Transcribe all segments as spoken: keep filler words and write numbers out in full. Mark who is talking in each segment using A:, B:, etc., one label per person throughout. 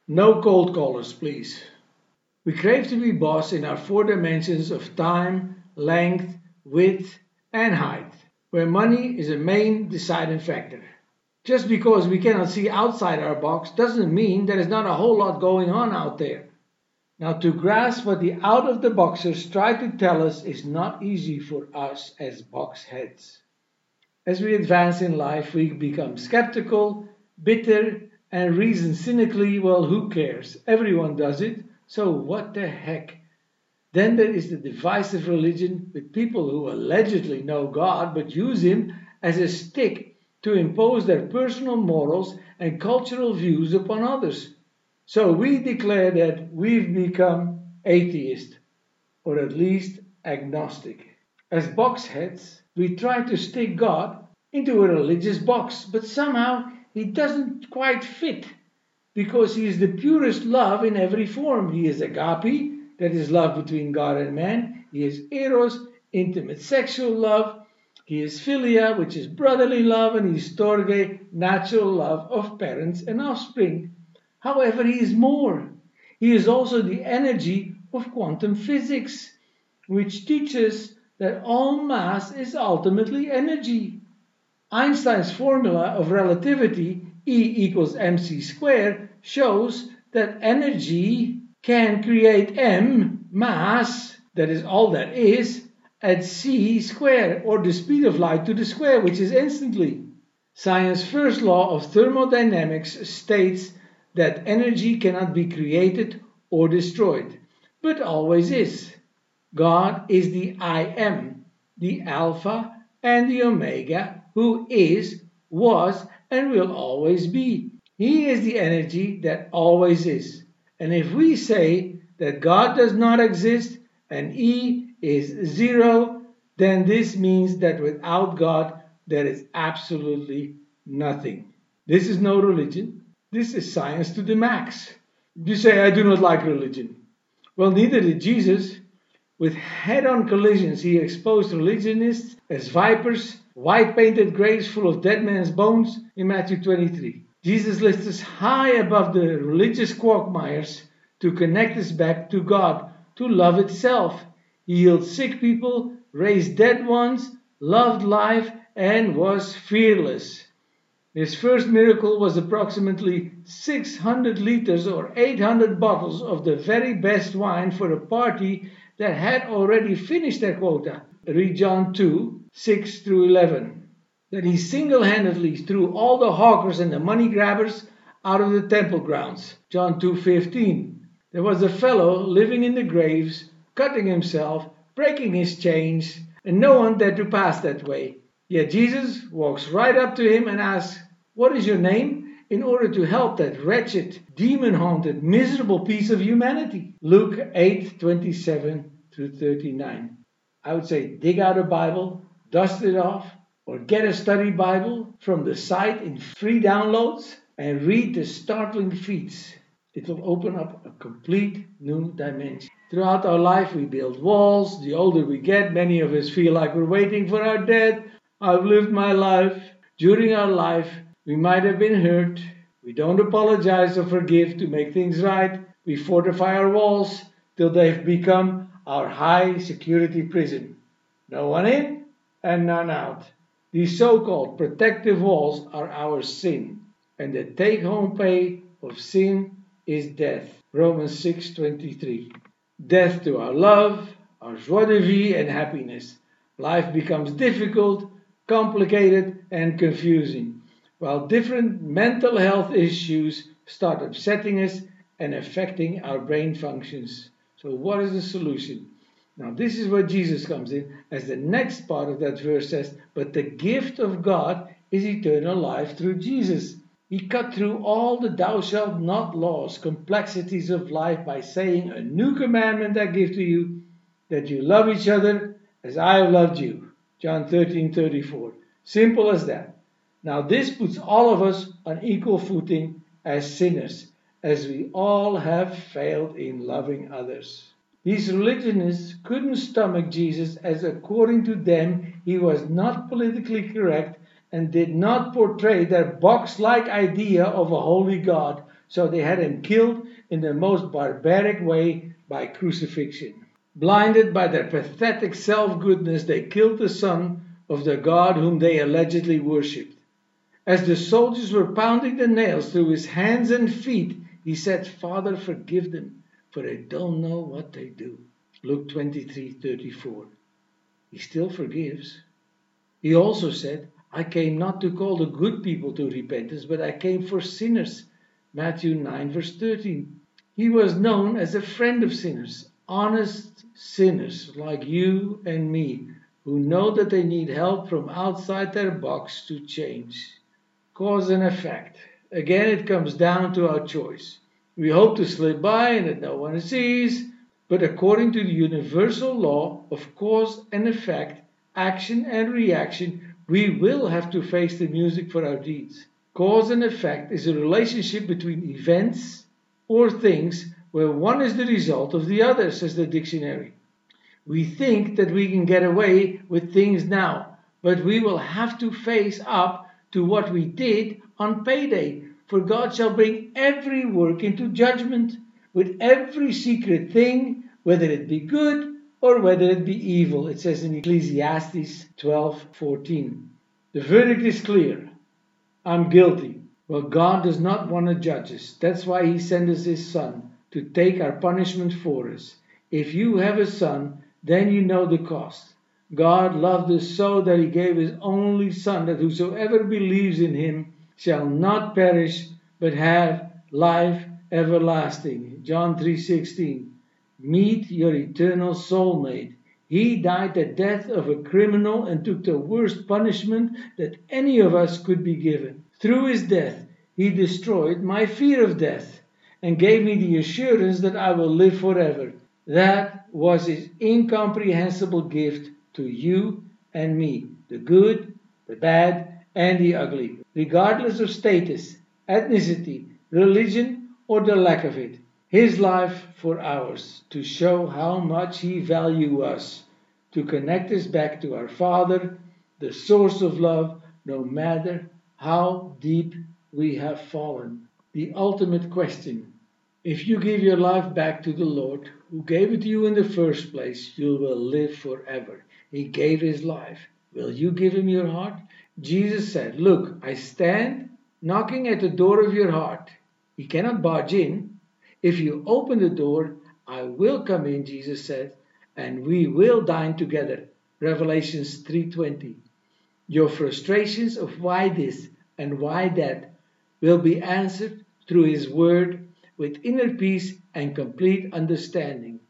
A: No cold callers, please. We crave to be boss in our four dimensions of time, length, width, and height, where money is a main deciding factor. Just because we cannot see outside our box doesn't mean there is not a whole lot going on out there. Now, to grasp what the out-of-the-boxers try to tell us is not easy for us as box heads. As we advance in life, we become skeptical, bitter, and reason cynically, well, who cares? Everyone does it, so what the heck? Then there is the divisive religion with people who allegedly know God but use Him as a stick to impose their personal morals and cultural views upon others. So we declare that we've become atheist, or at least agnostic. As box heads, we try to stick God into a religious box, but somehow He doesn't quite fit, because He is the purest love in every form. He is agape, that is love between God and man. He is eros, intimate sexual love. He is philia, which is brotherly love, and He is storge, natural love of parents and offspring. However, He is more. He is also the energy of quantum physics, which teaches that all mass is ultimately energy. Einstein's formula of relativity, E equals mc squared, shows that energy can create m, mass, that is all that is, at c squared, or the speed of light to the square, which is instantly. Science's first law of thermodynamics states that energy cannot be created or destroyed, but always is. God is the I Am, the Alpha and the Omega, who is, was, and will always be. He is the energy that always is. And if we say that God does not exist and E is zero, then this means that without God there is absolutely nothing. This is no religion. This is science to the max. You say, I do not like religion. Well, neither did Jesus. With head-on collisions, He exposed religionists as vipers, white-painted graves full of dead men's bones in Matthew twenty-three. Jesus lifts us high above the religious quagmires to connect us back to God, to love itself. He healed sick people, raised dead ones, loved life, and was fearless. His first miracle was approximately six hundred liters or eight hundred bottles of the very best wine for a party that had already finished their quota. Read John two, six through eleven. That He single-handedly threw all the hawkers and the money grabbers out of the temple grounds. John two fifteen. There was a fellow living in the graves, cutting himself, breaking his chains, and no one dared to pass that way. Yet Jesus walks right up to him and asks, "What is your name?" in order to help that wretched, demon-haunted, miserable piece of humanity. Luke eight twenty-seven through thirty-nine. I would say dig out a Bible, dust it off, or get a study Bible from the site in free downloads and read the startling feats. It will open up a complete new dimension. Throughout our life we build walls. The older we get, many of us feel like we're waiting for our death. I've lived my life. During our life, we might have been hurt. We don't apologize or forgive to make things right. We fortify our walls till they've become our high security prison. No one in and none out. These so-called protective walls are our sin. And the take-home pay of sin is death. Romans six twenty-three. Death to our love, our joie de vivre and happiness. Life becomes difficult, complicated and confusing, while different mental health issues start upsetting us and affecting our brain functions. So what is the solution? Now this is where Jesus comes in, as the next part of that verse says, but the gift of God is eternal life through Jesus. He cut through all the thou shalt not laws, complexities of life by saying, a new commandment I give to you, that you love each other as I have loved you. John thirteen thirty-four. Simple as that. Now this puts all of us on equal footing as sinners, as we all have failed in loving others. These religionists couldn't stomach Jesus, as according to them He was not politically correct and did not portray their box-like idea of a holy God. so they had him killed in the most barbaric way by crucifixion. Blinded by their pathetic self-goodness, they killed the Son of the God whom they allegedly worshipped. As the soldiers were pounding the nails through his hands and feet, he said, "Father, forgive them, for they don't know what they do." Luke twenty-three thirty-four. He still forgives. He also said, "I came not to call the good people to repentance, but I came for sinners." Matthew nine verse thirteen. He was known as a friend of sinners, honest sinners like you and me, who know that they need help from outside their box to change. Cause and effect. Again, it comes down to our choice. We hope to slip by and that no one sees, but according to the universal law of cause and effect, action and reaction, we will have to face the music for our deeds. Cause and effect is a relationship between events or things where one is the result of the other, says the dictionary. We think that we can get away with things now, but we will have to face up to what we did on payday. For God shall bring every work into judgment, with every secret thing, whether it be good or whether it be evil. It says in Ecclesiastes twelve fourteen. The verdict is clear. I'm guilty. Well, God does not want to judge us. That's why he sent us his Son, to take our punishment for us. If you have a son, then you know the cost. God loved us so that he gave his only Son, that whosoever believes in him shall not perish, but have life everlasting. John three sixteen. Meet your eternal soulmate. He died the death of a criminal and took the worst punishment that any of us could be given. Through his death, he destroyed my fear of death and gave me the assurance that I will live forever. That was his incomprehensible gift to you and me, the good, the bad, and the ugly, regardless of status, ethnicity, religion, or the lack of it. His life for ours, to show how much he values us, to connect us back to our Father, the source of love, no matter how deep we have fallen. The ultimate question: if you give your life back to the Lord, who gave it to you in the first place, you will live forever. He gave his life. Will you give him your heart? Jesus said, "Look, I stand knocking at the door of your heart." He cannot barge in. If you open the door, I will come in, Jesus said, and we will dine together. Revelations three twenty. Your frustrations of why this and why that will be answered through his word with inner peace and complete understanding.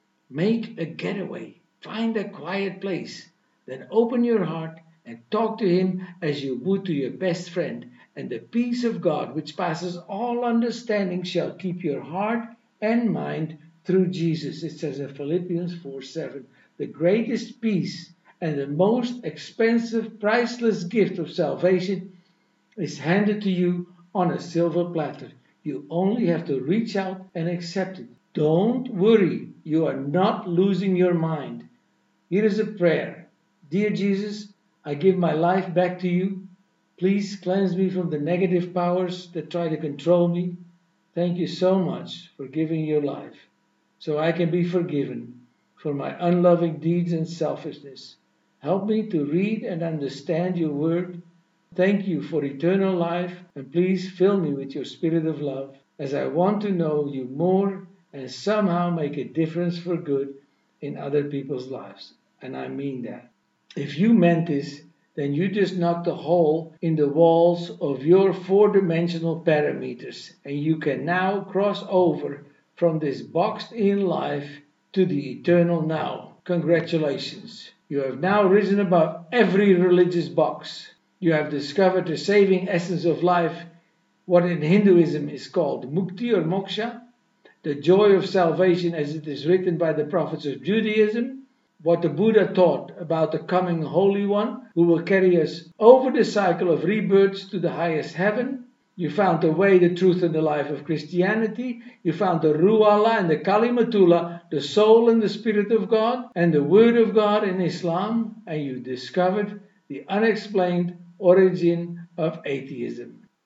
A: Make a getaway. Find a quiet place. Then open your heart and talk to him as you would to your best friend. And the peace of God, which passes all understanding, shall keep your heart and mind through Jesus. It says in Philippians four seven. The greatest peace and the most expensive, priceless gift of salvation is handed to you on a silver platter. You only have to reach out and accept it. Don't worry. You are not losing your mind. Here is a prayer. Dear Jesus, I give my life back to you. Please cleanse me from the negative powers that try to control me. Thank you so much for giving your life, so I can be forgiven for my unloving deeds and selfishness. Help me to read and understand your word. Thank you for eternal life, and please fill me with your spirit of love, as I want to know you more and somehow make a difference for good in other people's lives. And I mean that. If you meant this, then you just knocked a hole in the walls of your four-dimensional parameters, and you can now cross over from this boxed-in life to the eternal now. Congratulations. You have now risen above every religious box. You have discovered the saving essence of life, what in Hinduism is called mukti or moksha, the joy of salvation as it is written by the prophets of Judaism, what the Buddha taught about the coming Holy One who will carry us over the cycle of rebirths to the highest heaven. You found the way, the truth, and the life of Christianity. You found the Ruah and the Kalimatullah, the soul and the spirit of God, and the word of God in Islam, and you discovered the unexplained origin of atheism.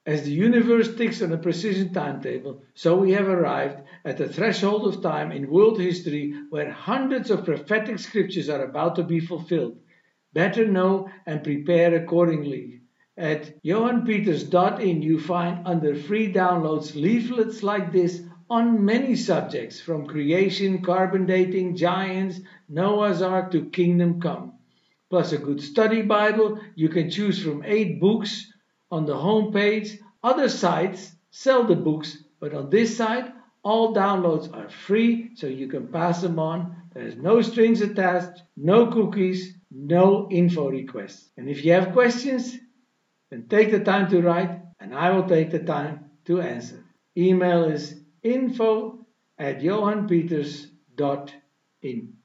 A: As the universe ticks on a precision timetable, so we have arrived at the threshold of time in world history where hundreds of prophetic scriptures are about to be fulfilled. Better know and prepare accordingly. At johan peters dot in you find under free downloads leaflets like this on many subjects, from creation, carbon dating, giants, Noah's Ark to Kingdom Come. Plus a good study Bible you can choose from eight books on the home page. Other sites sell the books, but on this site all downloads are free, so you can pass them on. There's no strings attached, no cookies, no info requests. And if you have questions, then take the time to write and I will take the time to answer. Email is info at johan peters dot in.